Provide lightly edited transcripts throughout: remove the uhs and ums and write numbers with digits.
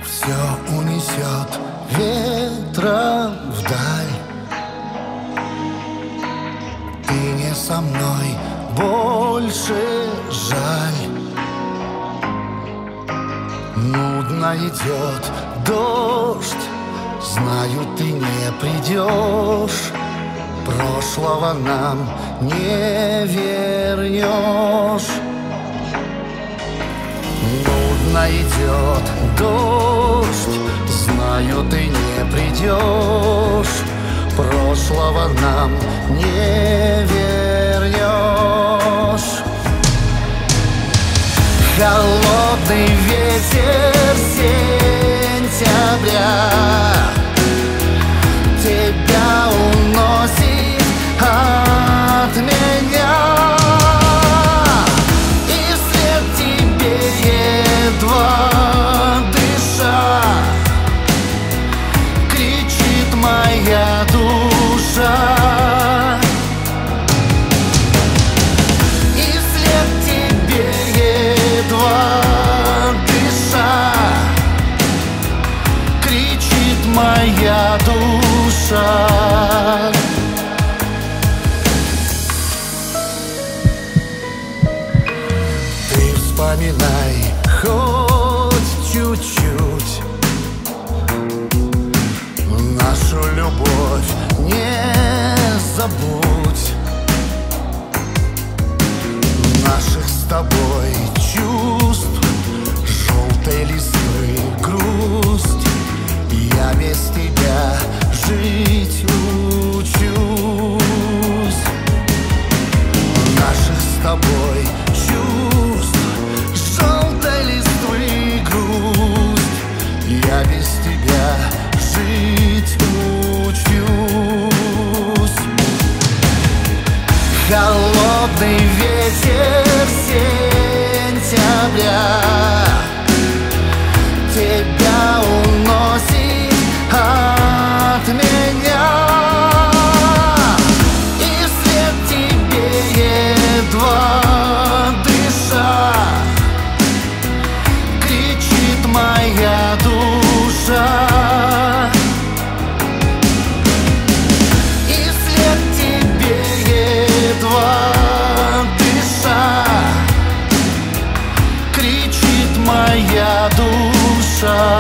Все унесет ветром вдаль. Ты не со мной, больше жаль. Нудно идет дождь, знаю, ты не придешь. Прошлого нам не вернешь. Нудно идет дождь, знаю, ты не придешь. Прошлого нам не вернешь. Холодный ветер сентября тебя уносит от меня, и вслед тебе едва дыша кричит моя душа. И вслед тебе едва дыша кричит моя душа. Вспоминай хоть чуть-чуть нашу любовь, не забудь наших с тобой чувств, желтой листвы грусть. Я без тебя жить учусь. Наших с тобой чувств, желтой листвы грусть. Я без тебя жить учусь. Холодный ветер сентября тебя уносит от меня, и вслед тебе едва дыша кричит моя душа. И вслед тебе едва дыша кричит моя душа.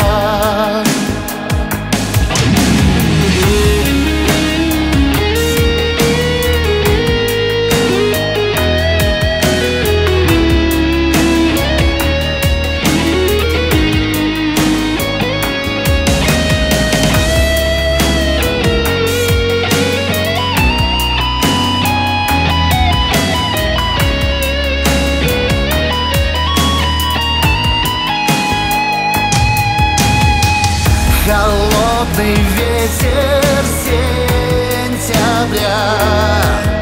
Холодный ветер сентября